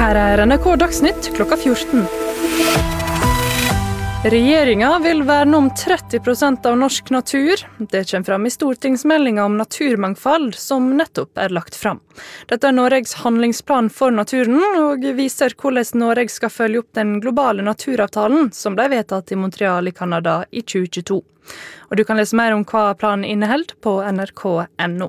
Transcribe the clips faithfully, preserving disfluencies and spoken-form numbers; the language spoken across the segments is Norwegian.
Her er N R K Dagsnytt klokka fjorten. Regjeringen vil verne om tretti prosent av norsk natur. Det kommer fram i stortingsmeldingen om naturmangfold som nettopp er lagt fram. Dette er Norges handlingsplan for naturen, og viser hvordan Norge skal følge opp den globale naturavtalen som ble vedtatt i Montreal i Kanada i tjue tjueto. Og du kan lese mer om hva planen inneholder på N R K punktum N O.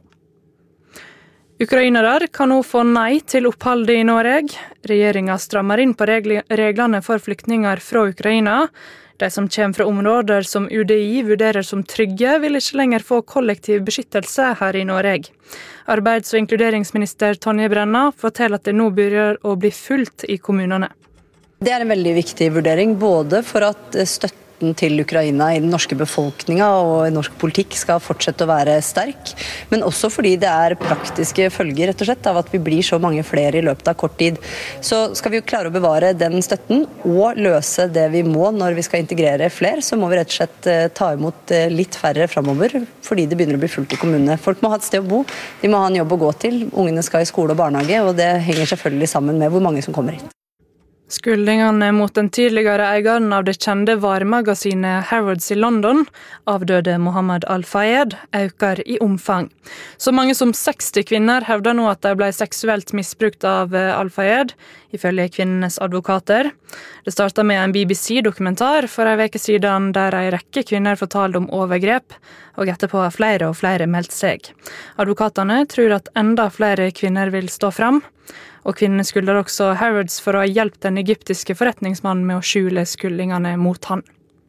Ukrainere kan nå få nei til oppholdet i Norge. Regjeringen strammer inn på reglene for flyktninger fra Ukraina. De som kommer fra områder som U D I vurderer som trygge, vil ikke lenger få kollektiv beskyttelse her i Norge. Arbeids- og inkluderingsminister Tonje Brenna forteller at det nå begynner å bli fullt i kommunene. Det er en veldig viktig vurdering, både for at støtten til Ukraina i den norske befolkninga og i norsk politikk skal fortsette å være sterk, men også fordi det er praktiske følger rett og slett av at vi blir så mange flere i løpet av kort tid. Så skal vi klare å bevare den støtten og løse det vi må når vi skal integrere flere, så må vi rett og slett ta imot litt færre fremover, fordi det begynner å bli fullt i kommunene. Folk må ha et sted å bo, de må ha en jobb å gå til, ungene skal i skole og barnehage, og det henger selvfølgelig sammen med hvor mange som kommer hit. Skuldingene mot den tidligere eieren av det kjente varemagasinet Harrods i London, avdøde Mohammed Al-Fayed, øker i omfang. Så mange som seksti kvinner hevder nå at de ble seksuelt misbrukt av Al-Fayed, ifølge kvinnenes advokater. Det startet med en B B C-dokumentar for en veke siden der en rekke kvinner fortalte om overgrep, og etterpå har flere og flere meldt seg. Advokatene tror at enda flere kvinner vil stå fram, og kvinnene skylder også Harrods for å ha hjulpet den egyptiske forretningsmannen med å skjule skuldingene mot han.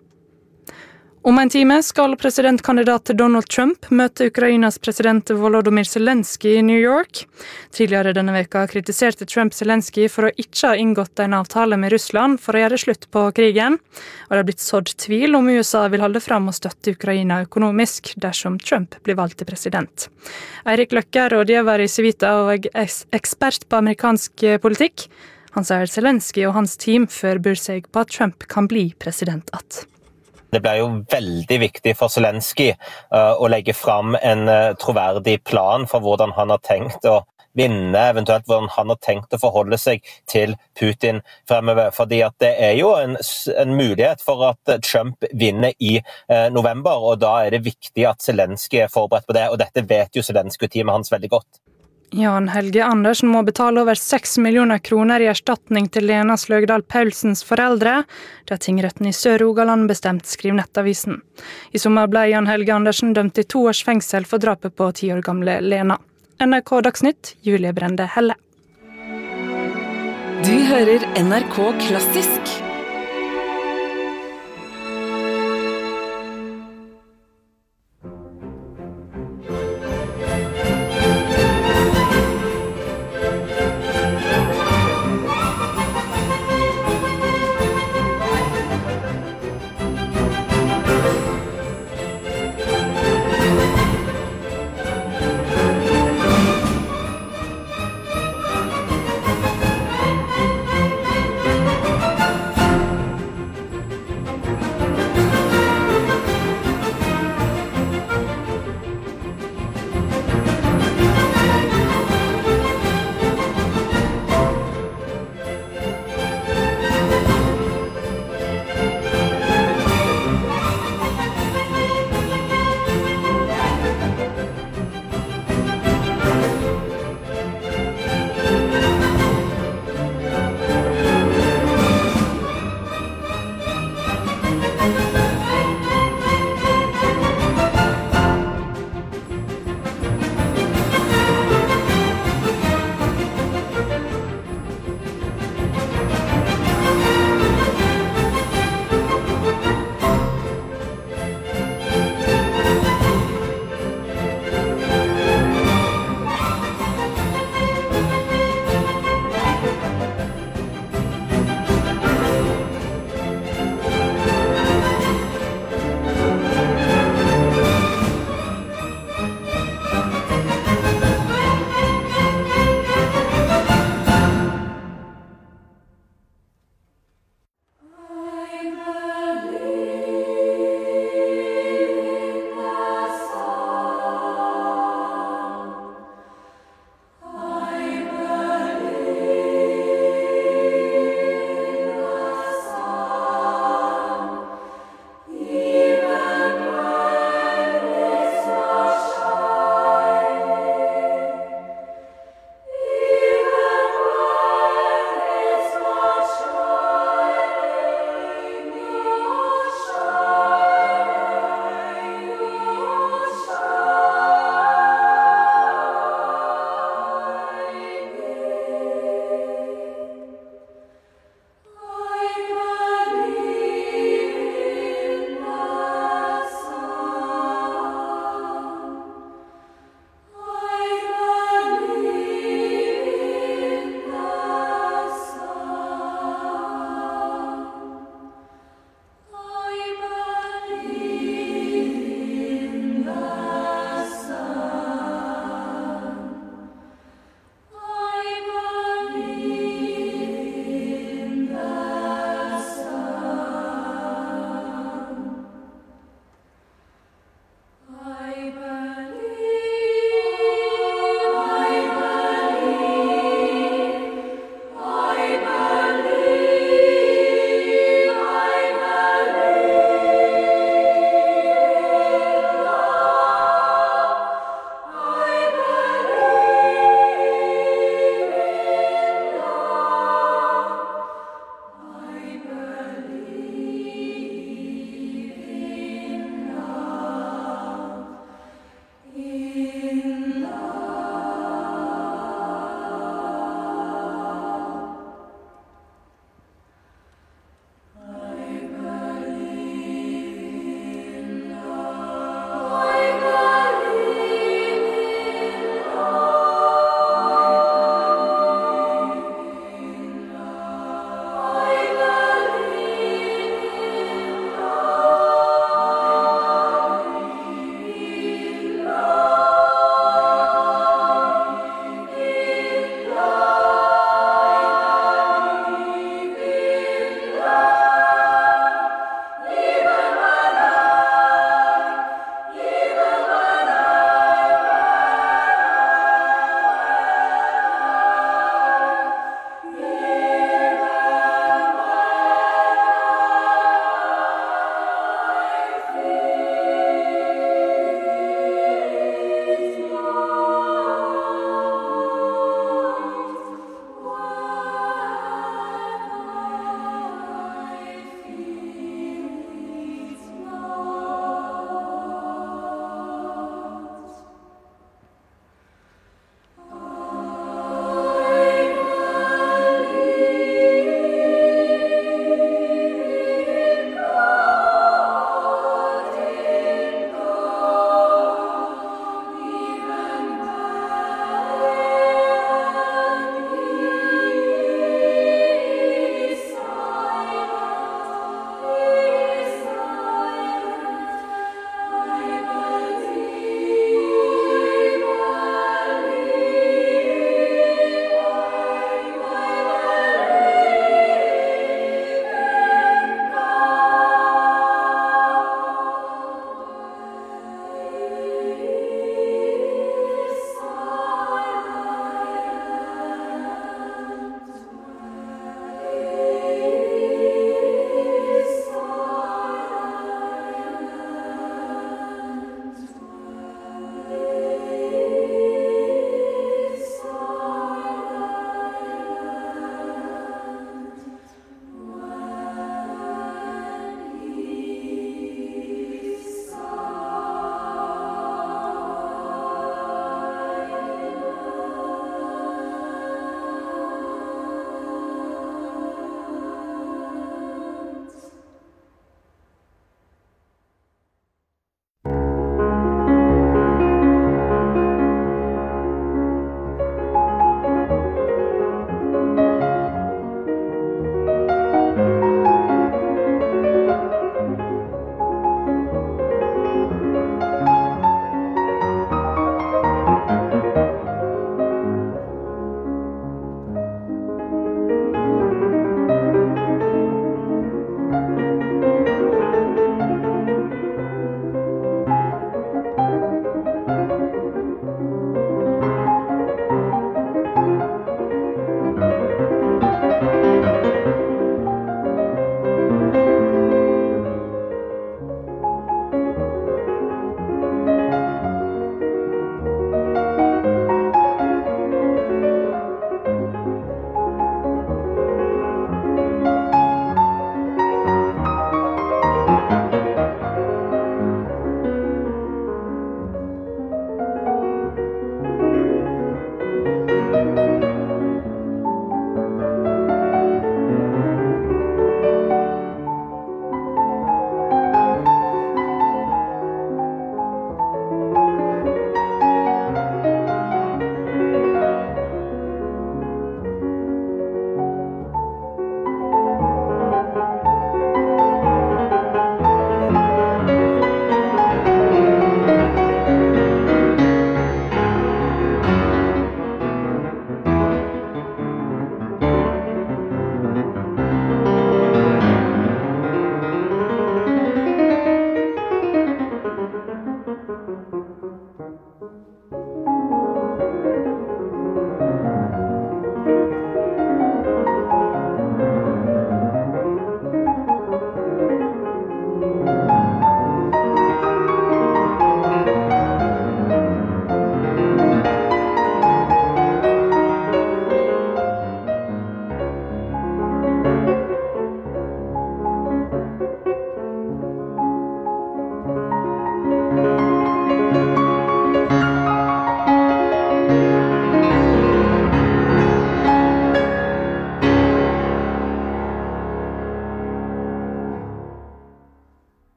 Om en time skal presidentkandidat Donald Trump møte Ukrainas president Volodymyr Zelensky i New York. Tidligere denne veka kritiserte Trump Zelensky for å ikke ha inngått en avtale med Russland for å gjøre slutt på krigen, og det har blitt sådd tvil om U S A vil holde fram og støtte Ukraina økonomisk dersom Trump blir valgt til president. Eirik Løkke, rådgiver i Civita og ekspert på amerikansk politikk, han sier Zelensky og hans team forbereder seg på at Trump kan bli president igjen. Det blir jo veldig viktig for Zelensky uh, å legge fram en uh, troverdig plan for hvordan han har tenkt å vinne, eventuelt hvordan han har tenkt å forholde seg til Putin fremover. Fordi at det er jo en, en mulighet for at Trump vinner i uh, november, og da er det viktig at Zelensky er forberedt på det, og dette vet jo Zelensky-teamet hans veldig godt. Jan Helge Andersen må betale over seks millioner kroner i erstatning til Lena Sløgdal Paulsens foreldre. Det har tingretten i Sør-Rogaland bestemt, skriver Nettavisen. I sommer ble Jan Helge Andersen dømt til to års fengsel for drapet på ti år gamle Lena. N R K Dagsnytt, Julie Brende Helle. Du hører N R K Klassisk.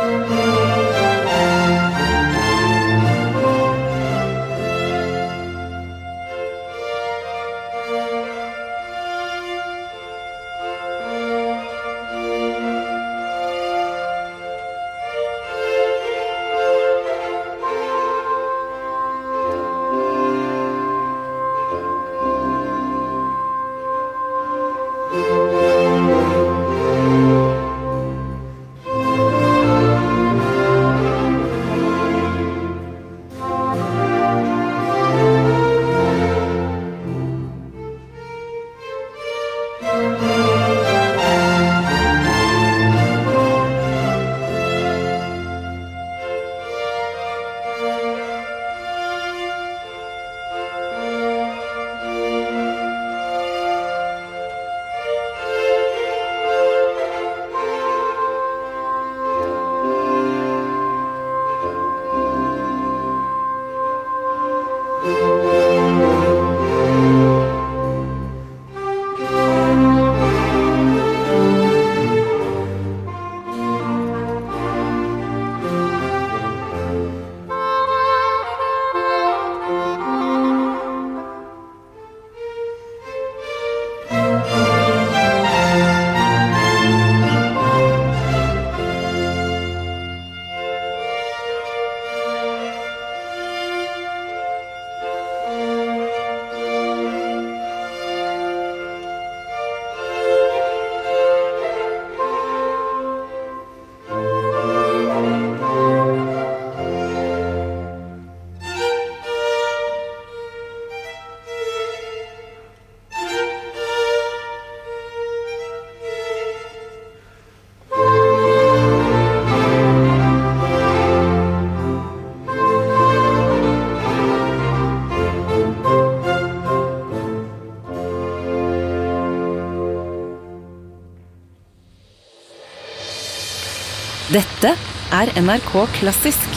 Dette er N R K Klassisk.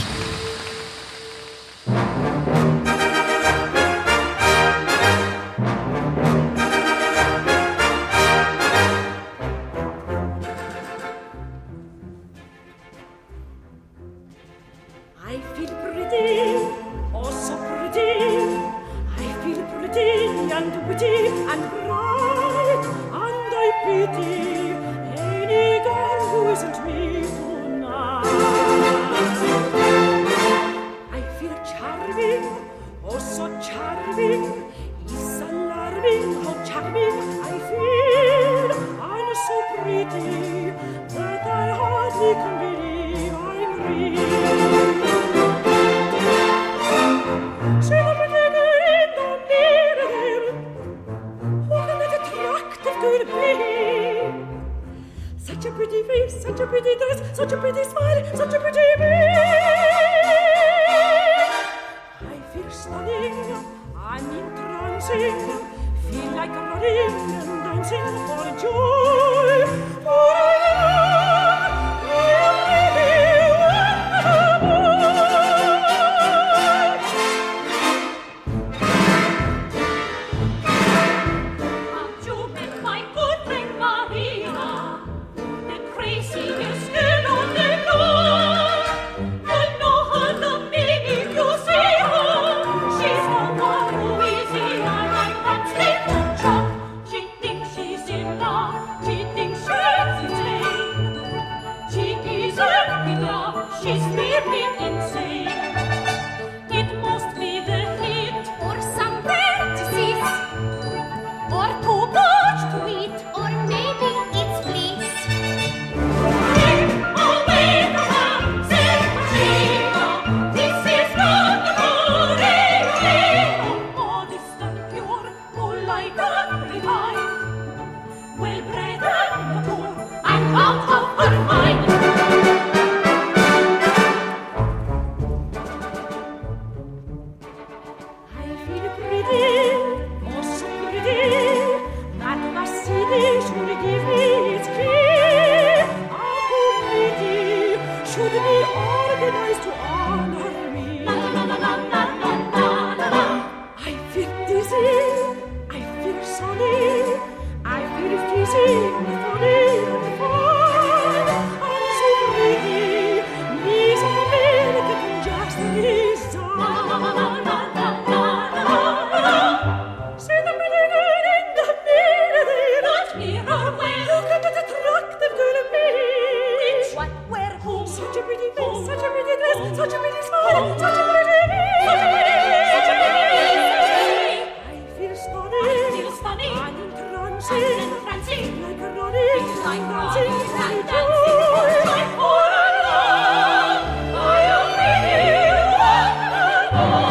I feel pretty, oh so pretty. I feel pretty and witty and bright, and I pity any girl who isn't me tonight. I feel charming, oh so charming. It's alarming how charming I feel. I'm so pretty that I hardly can believe I'm real. See the pretty girl in the mirror. Who can that attractive girl be? Such a pretty face, such a pretty dress, such a pretty smile, such a pretty face. I feel stunning, I'm entrancing, feel like running and dancing for joy. For I love, I am really such a pretty face, such a pretty dress, such a pretty smile, such a pretty name, such a pretty name, such a pretty name. I feel stunning, I feel stunning, I'm entrancing, I'm entrancing, like a running, like dancing, like dancing, like for a love, I am pretty wonderful.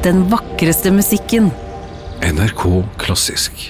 Den vakreste musikken. N R K Klassisk.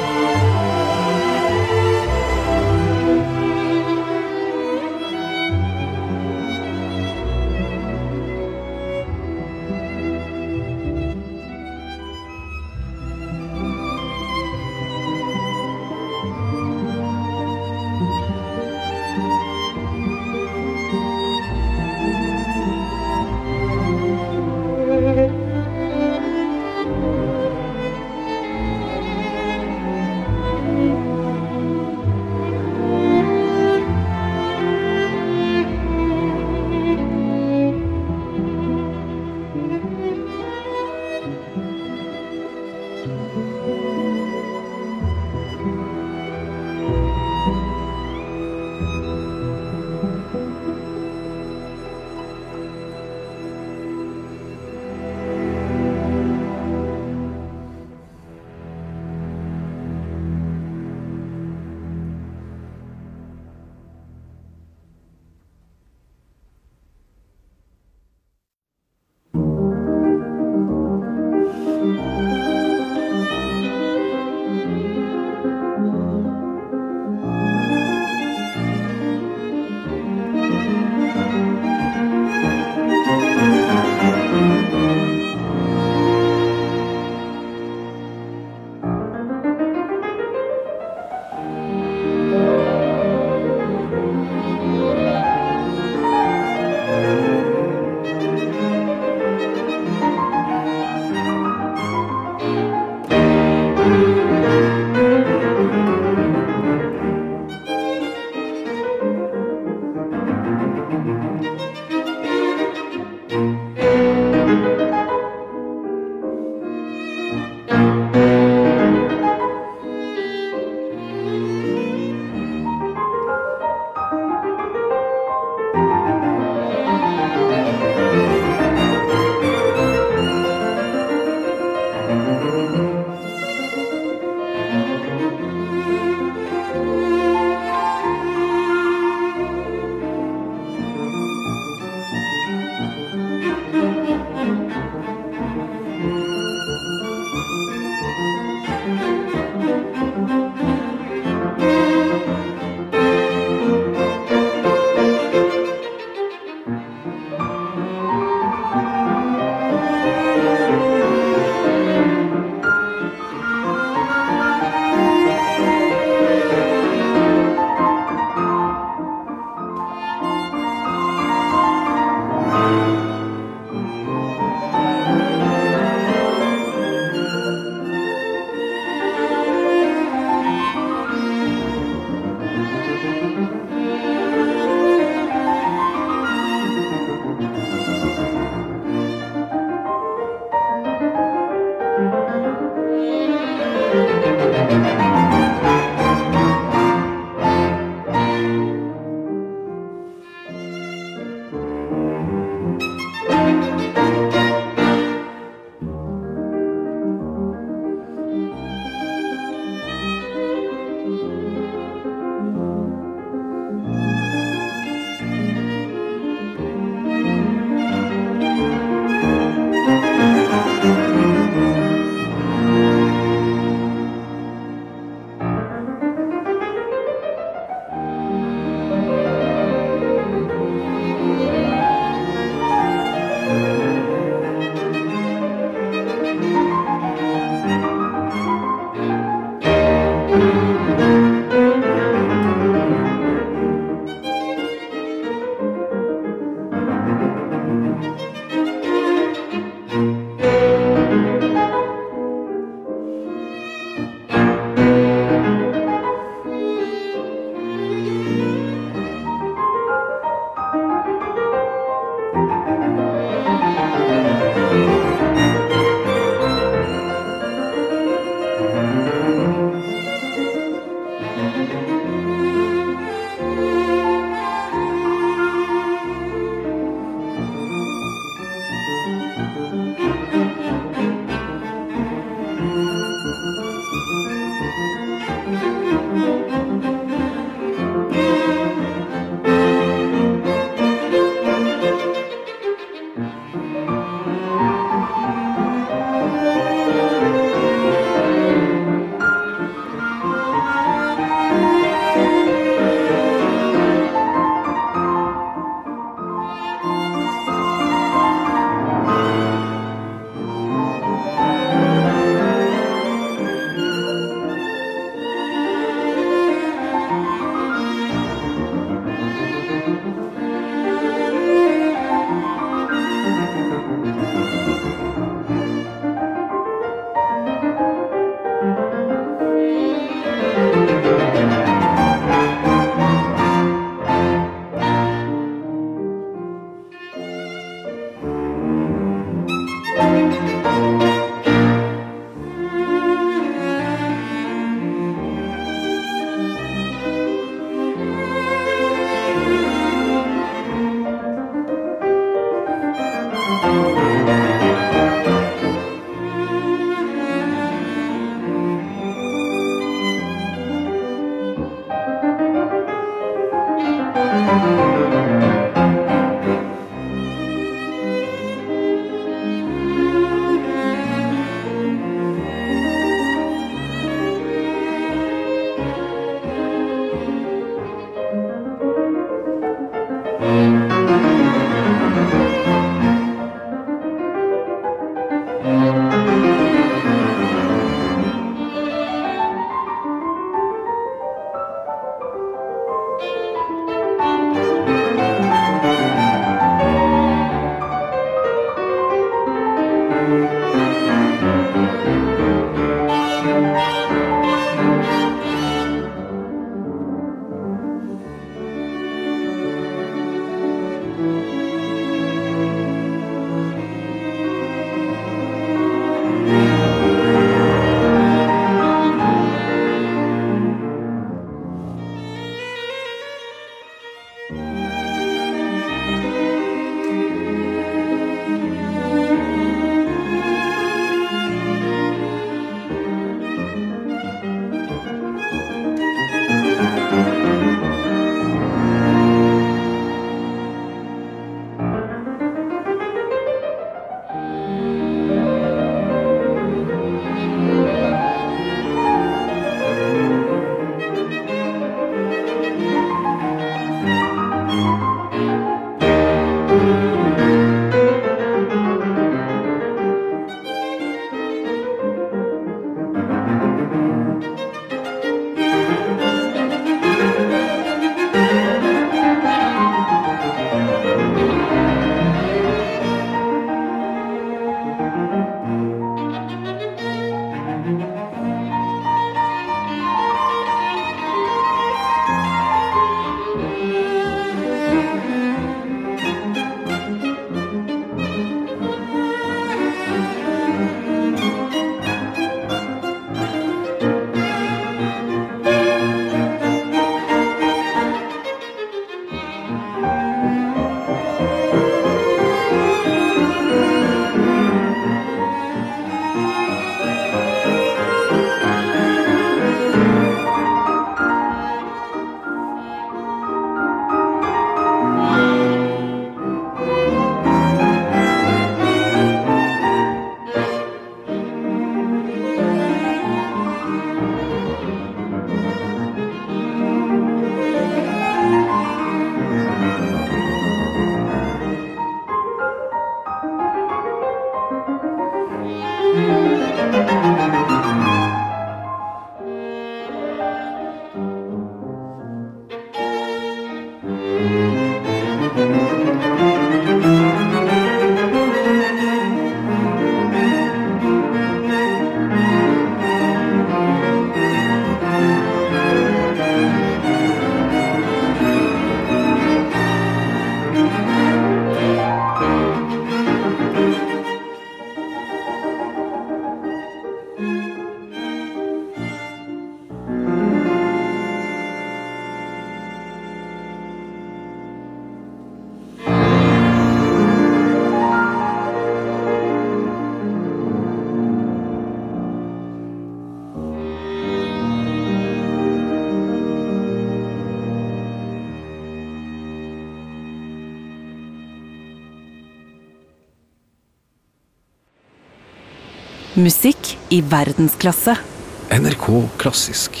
Musikk i verdensklasse. N R K Klassisk.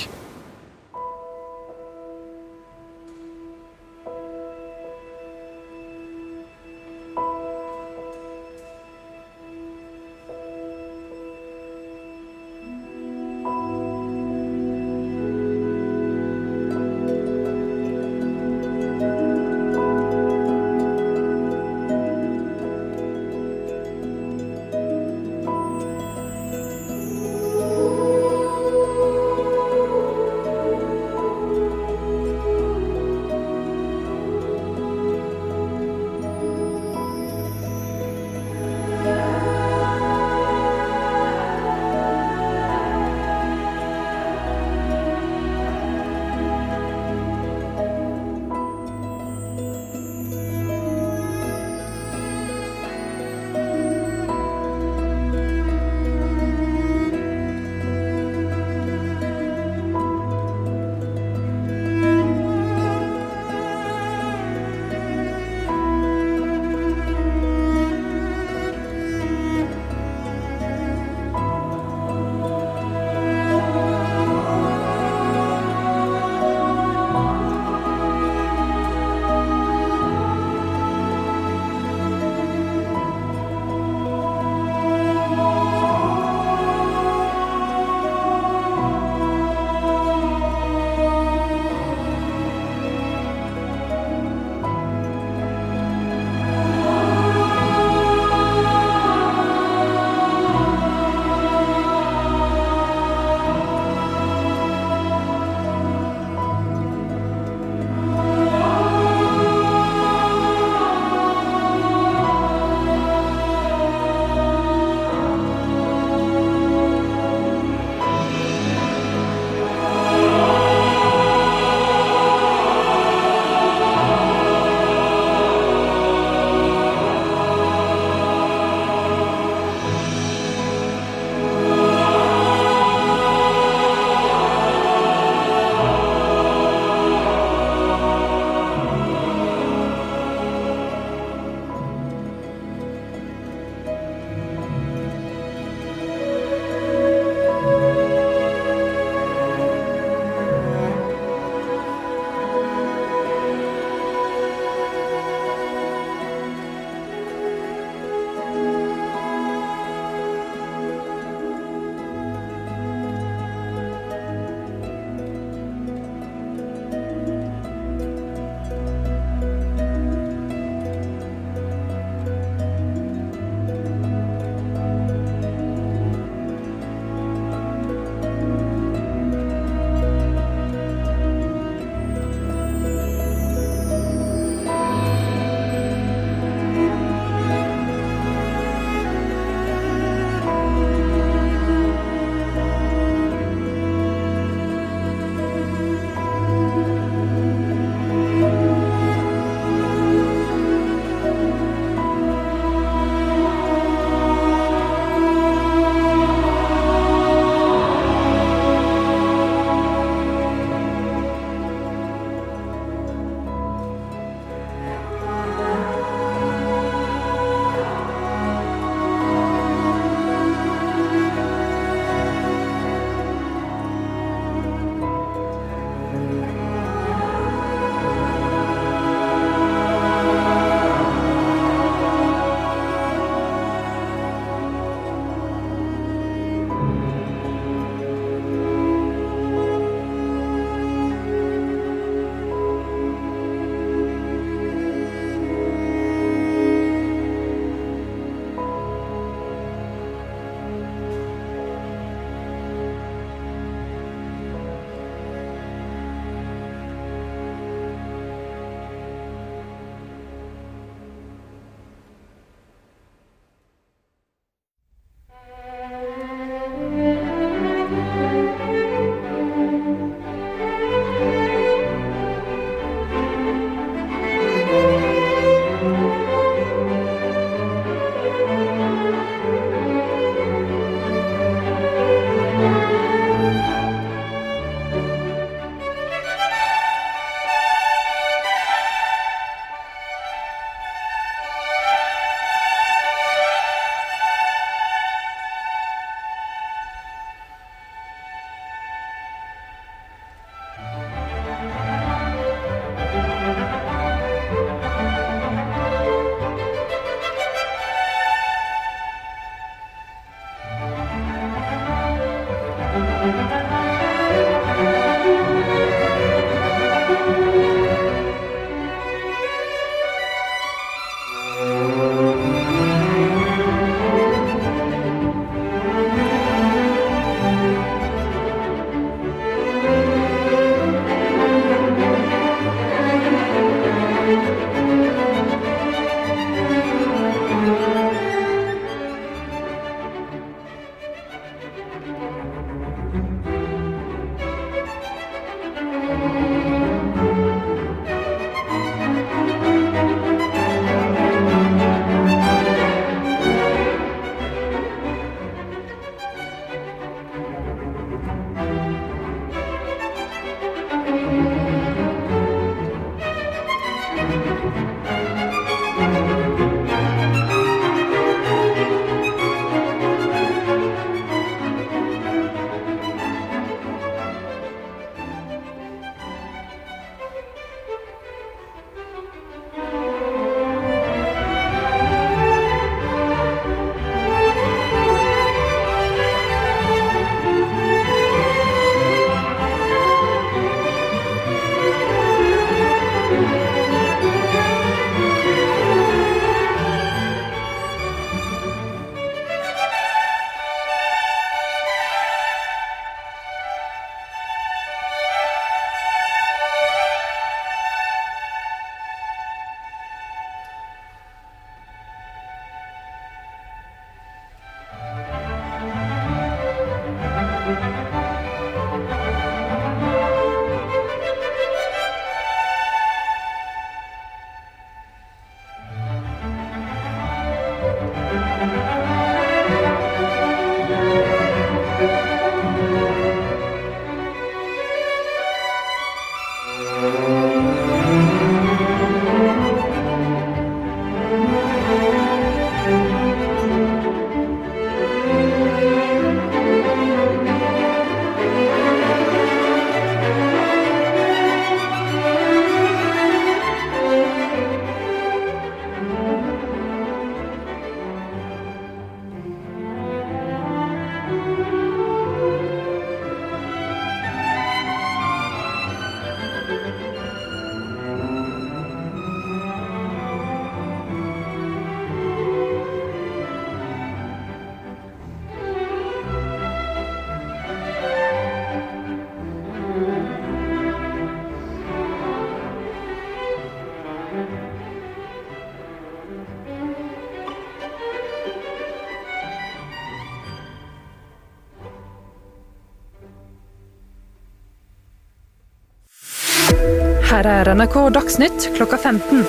Her er N R K Dagsnytt klokka femten.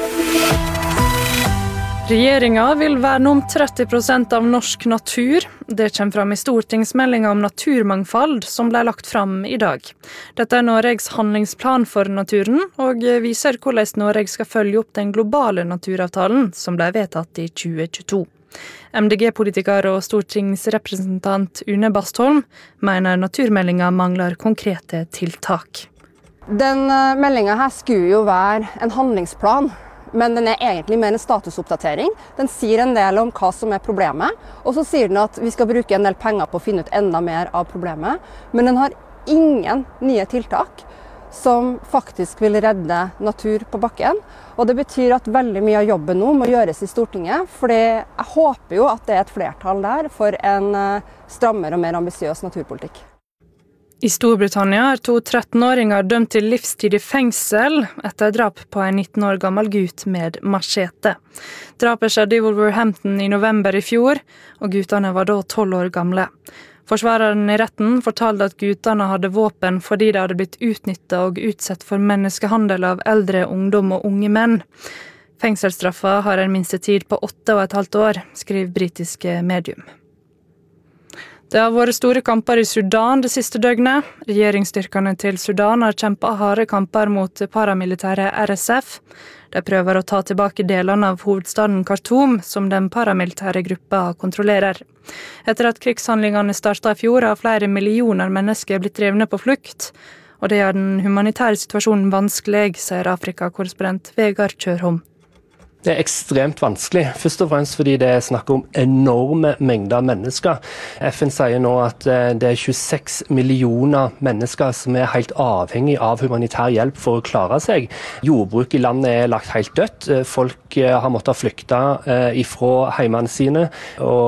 Regjeringa vil verne om tretti prosent av norsk natur. Det kommer fram i stortingsmeldinga om naturmangfold som ble lagt fram i dag. Dette er Norges handlingsplan for naturen, og viser hvordan Norge skal følge opp den globale naturavtalen som ble vedtatt i tjue tjueto. M D G-politiker og stortingsrepresentant Une Bastholm mener naturmeldinga mangler konkrete tiltak. Den meldingen her skulle jo være en handlingsplan, men den er egentlig mer en statusoppdatering. Den sier en del om hva som er problemet, og så sier den at vi skal bruke en del penger på å finne ut enda mer av problemet. Men den har ingen nye tiltak som faktisk vil redde natur på bakken. Og det betyr at veldig mye av jobben nå må gjøres i Stortinget, for jeg håper jo at det er et flertall der for en strammere og mer ambisiøs naturpolitikk. I Storbritannia er to trettenåringer dømt til livstid i fengsel etter drap på en nitten år gammel gutt med machete. Drapet skjedde i Wolverhampton i november i fjor, og guttene var da tolv år gamle. Forsvareren i retten fortalte at guttene hadde våpen fordi de hadde blitt utnyttet og utsett for menneskehandel av eldre ungdom og unge menn. Fengselsstraffa har en minstetid på åtte og et halvt år, skriver britiske medium. Det har vært store kamper i Sudan det siste døgnet. Regjeringsstyrkene til Sudan har kjempet harde kamper mot paramilitære R S F. De prøver å ta tilbake delene av hovedstaden Khartoum, som den paramilitære gruppa kontrollerer. Etter at krigshandlingene startet i fjor, har flere millioner mennesker blitt drevne på flukt, og det gjør den humanitære situasjonen vanskelig, sier Afrika-korrespondent Vegard Kjørholm. Det er ekstremt vanskelig, først og fremst fordi det er snakk om enorme mengder mennesker. F N sier nå at det er tjueseks millioner mennesker som er helt avhengig av humanitær hjelp for å klare seg. Jordbruk i landet er lagt helt dødt. Folk har måttet flykte ifra heimene sine, og